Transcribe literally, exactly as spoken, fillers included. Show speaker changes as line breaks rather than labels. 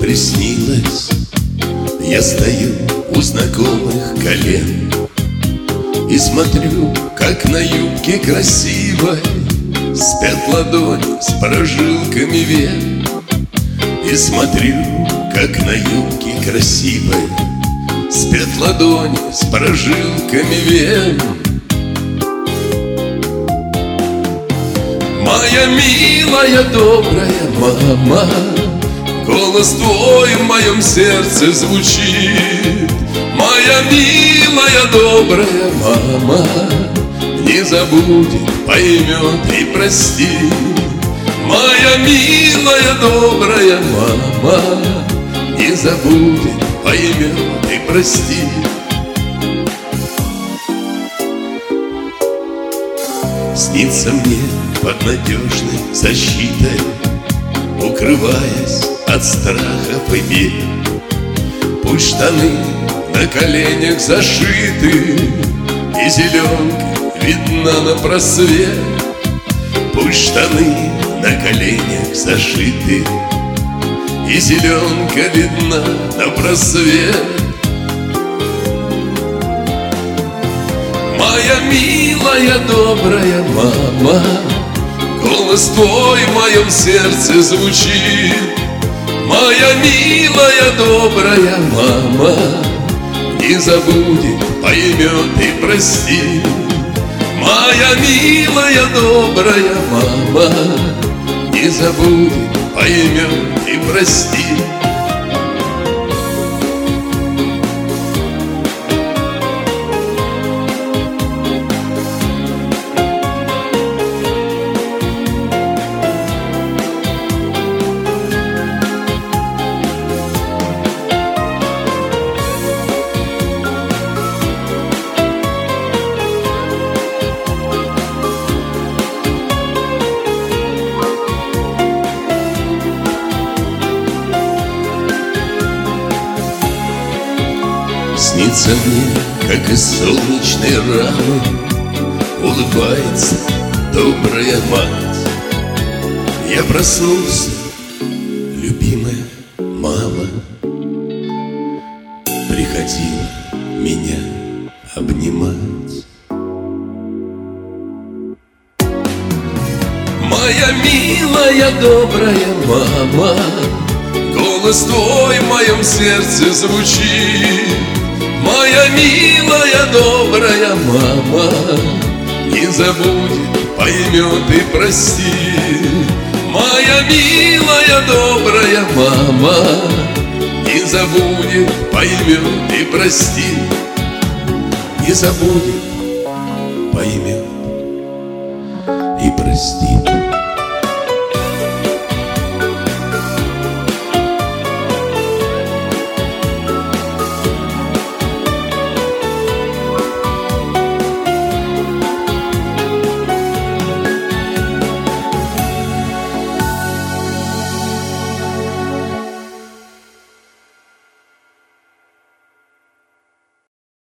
приснилось. Я стою у знакомых колен и смотрю, как на юбке красивой спят ладони с прожилками вен. И смотрю, как на юбке красивой спят ладони с прожилками вен. Моя милая, добрая мама, голос твой в моем сердце звучит. Моя милая, добрая мама не забудет, поймет и простит. Моя милая, добрая мама не забудет, поймет и простит. Снится мне под надежной защитой, укрываясь от страхов и бед. Пусть штаны на коленях зашиты, и зеленка видна на просвет. Пусть штаны на коленях зашиты, и зеленка видна на просвет. Моя милая, добрая мама, голос твой в моем сердце звучит. Моя милая, добрая мама не забудет, поймет и простит. Моя милая, добрая мама не забудет, поймет и простит. Снится мне, как из солнечной рамы улыбается добрая мать. Я проснулся, любимая мама приходила меня обнимать. Моя милая, добрая мама, голос твой в моем сердце звучит. Моя милая, добрая мама не забудет, поймет и простит. Моя милая, добрая мама не забудет, поймет и простит. Не забудет, поймет и простит.